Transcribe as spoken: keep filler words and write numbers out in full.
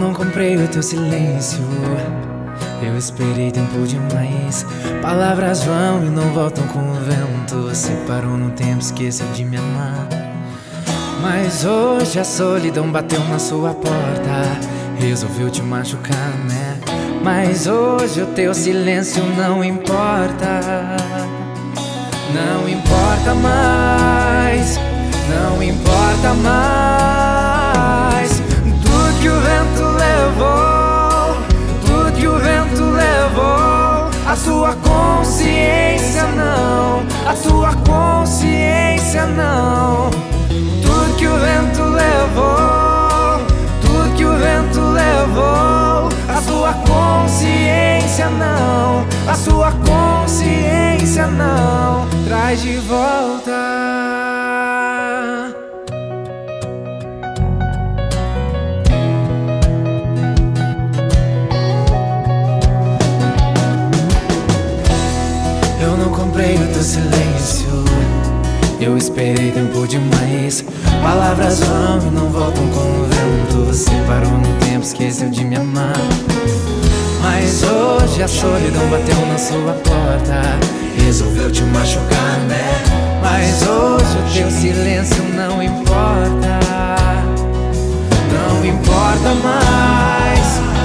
não comprei o teu silêncio, eu esperei tempo demais. Palavras vão e não voltam com o vento. Você parou no tempo, esqueceu de me amar. Mas hoje a solidão bateu na sua porta, resolveu te machucar, né? Mas hoje o teu silêncio não importa. Não importa mais, não importa mais. Tudo que o vento levou, tudo que o vento levou, a sua consciência não, a sua consciência não. Tudo que o vento levou, tudo que o vento levou, a sua consciência não, a sua consciência não traz de volta. Eu não comprei o teu silêncio, eu esperei tempo demais. Palavras vão e não voltam com o vento. Você parou no tempo, esqueceu de me amar. Mas hoje a solidão bateu na sua porta, resolveu te machucar, né? Mas hoje o teu silêncio não importa. Não importa mais,